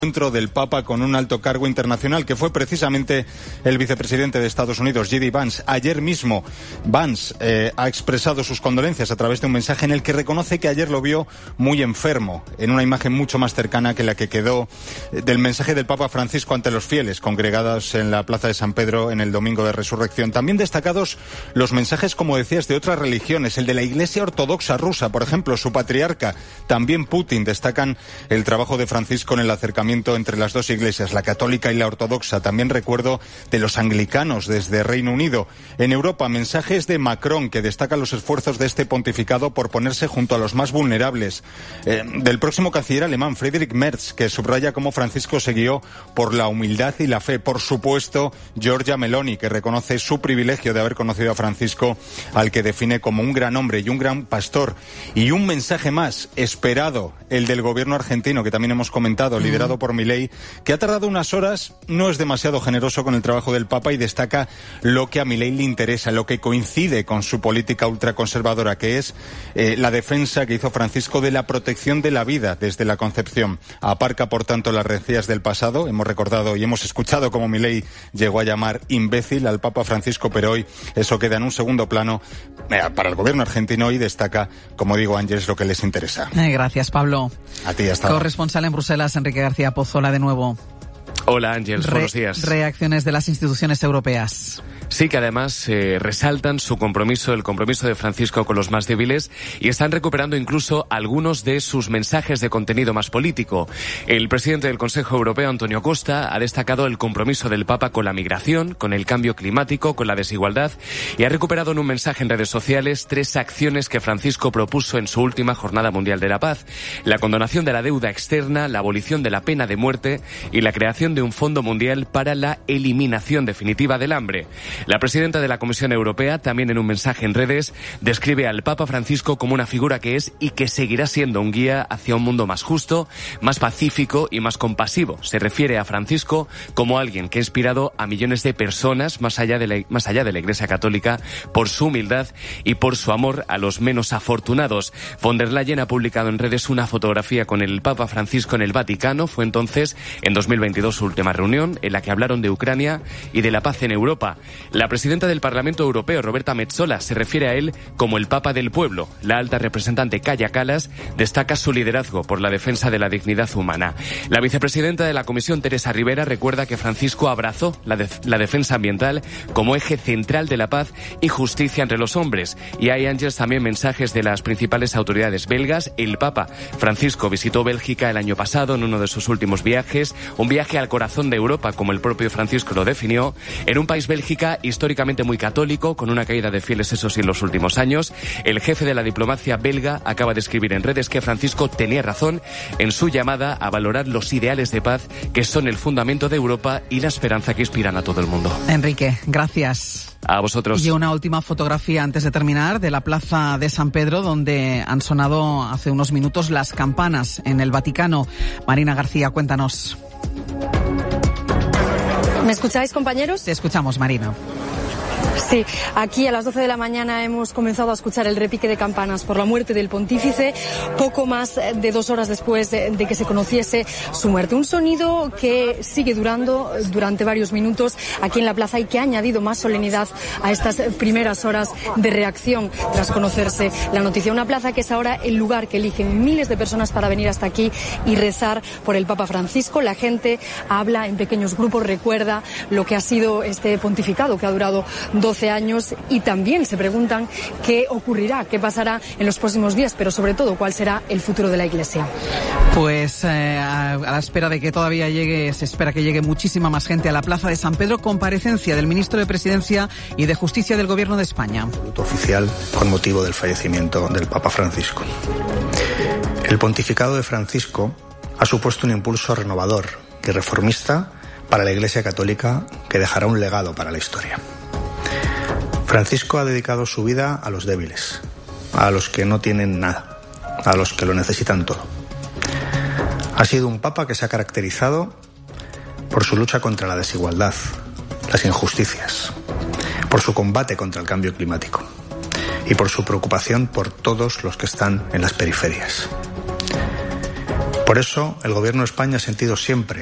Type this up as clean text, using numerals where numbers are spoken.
encuentro del Papa con un alto cargo internacional, que fue precisamente el vicepresidente de Estados Unidos, J.D. Vance. Ayer mismo Vance ha expresado sus condolencias a través de un mensaje en el que reconoce que ayer lo vio muy enfermo, en una imagen mucho más cercana que la que quedó del mensaje del Papa Francisco ante los fieles congregados en la Plaza de San Pedro en el Domingo de Resurrección. También destacados los mensajes, como decías, de otras religiones, el de la Iglesia Ortodoxa rusa, por ejemplo, su patriarca, también Putin, destacan el trabajo de Francisco en el acercamiento entre las dos iglesias, la católica y la ortodoxa. También recuerdo de los anglicanos desde Reino Unido. En Europa, mensajes de Macron, que destaca los esfuerzos de este pontificado por ponerse junto a los más vulnerables. Del próximo canciller alemán, Friedrich Merz, que subraya cómo Francisco se guió por la humildad y la fe. Por supuesto, Giorgia Meloni, que reconoce su privilegio de haber conocido a Francisco, al que define como un gran hombre y un gran pastor. Y un mensaje más esperado, el del gobierno argentino, que también hemos comentado, liderado por Milei, que ha tardado unas horas, no es demasiado generoso con el trabajo del Papa y destaca lo que a Milei le interesa, lo que coincide con su política ultraconservadora, que es la defensa que hizo Francisco de la protección de la vida desde la concepción. Aparca, por tanto, las rencillas del pasado. Hemos recordado y hemos escuchado cómo Milei llegó a llamar imbécil al Papa Francisco, pero hoy eso queda en un segundo plano para el gobierno argentino y destaca, como digo, Ángeles, lo que les interesa. Gracias, Pablo. A ti, hasta ahora. Corresponsal en Bruselas, Enrique García Pozola, de nuevo. Hola, Ángeles, buenos días. Reacciones de las instituciones europeas. Sí, que además resaltan su compromiso, el compromiso de Francisco con los más débiles, y están recuperando incluso algunos de sus mensajes de contenido más político. El presidente del Consejo Europeo, Antonio Costa, ha destacado el compromiso del Papa con la migración, con el cambio climático, con la desigualdad, y ha recuperado en un mensaje en redes sociales 3 acciones que Francisco propuso en su última Jornada Mundial de la Paz: la condonación de la deuda externa, la abolición de la pena de muerte y la creación de un fondo mundial para la eliminación definitiva del hambre. La presidenta de la Comisión Europea, también en un mensaje en redes, describe al Papa Francisco como una figura que es y que seguirá siendo un guía hacia un mundo más justo, más pacífico y más compasivo. Se refiere a Francisco como alguien que ha inspirado a millones de personas más allá de la Iglesia Católica por su humildad y por su amor a los menos afortunados. Von der Leyen ha publicado en redes una fotografía con el Papa Francisco en el Vaticano. Fue entonces, en 2022, su última reunión, en la que hablaron de Ucrania y de la paz en Europa. La presidenta del Parlamento Europeo, Roberta Metsola, se refiere a él como el Papa del pueblo. La alta representante Kaja Kallas destaca su liderazgo por la defensa de la dignidad humana. La vicepresidenta de la Comisión, Teresa Rivera, recuerda que Francisco abrazó la defensa ambiental como eje central de la paz y justicia entre los hombres. Y hay, Ángeles, también mensajes de las principales autoridades belgas. El Papa Francisco visitó Bélgica el año pasado en uno de sus últimos viajes, un viaje al corazón de Europa, como el propio Francisco lo definió, en un país, Bélgica, históricamente muy católico, con una caída de fieles, eso sí, en los últimos años. El jefe de la diplomacia belga acaba de escribir en redes que Francisco tenía razón en su llamada a valorar los ideales de paz que son el fundamento de Europa y la esperanza que inspiran a todo el mundo. Enrique, gracias. A vosotros. Y una última fotografía antes de terminar de la Plaza de San Pedro, donde han sonado hace unos minutos las campanas en el Vaticano. Marina García, cuéntanos. ¿Me escucháis, compañeros? Te escuchamos, Marina. Sí, aquí a las 12 de la mañana hemos comenzado a escuchar el repique de campanas por la muerte del pontífice, poco más de 2 horas después de que se conociese su muerte. Un sonido que sigue durando durante varios minutos aquí en la plaza y que ha añadido más solemnidad a estas primeras horas de reacción tras conocerse la noticia. Una plaza que es ahora el lugar que eligen miles de personas para venir hasta aquí y rezar por el Papa Francisco. La gente habla en pequeños grupos, recuerda lo que ha sido este pontificado que ha durado 12 años y también se preguntan qué ocurrirá, qué pasará en los próximos días, pero sobre todo cuál será el futuro de la Iglesia. Pues a la espera de que todavía se espera que llegue muchísima más gente a la Plaza de San Pedro. Comparecencia del ministro de Presidencia y de Justicia del Gobierno de España. Oficial con motivo del fallecimiento del Papa Francisco. El pontificado de Francisco ha supuesto un impulso renovador y reformista para la Iglesia Católica que dejará un legado para la historia. Francisco ha dedicado su vida a los débiles, a los que no tienen nada, a los que lo necesitan todo. Ha sido un papa que se ha caracterizado por su lucha contra la desigualdad, las injusticias, por su combate contra el cambio climático y por su preocupación por todos los que están en las periferias. Por eso, el Gobierno de España ha sentido siempre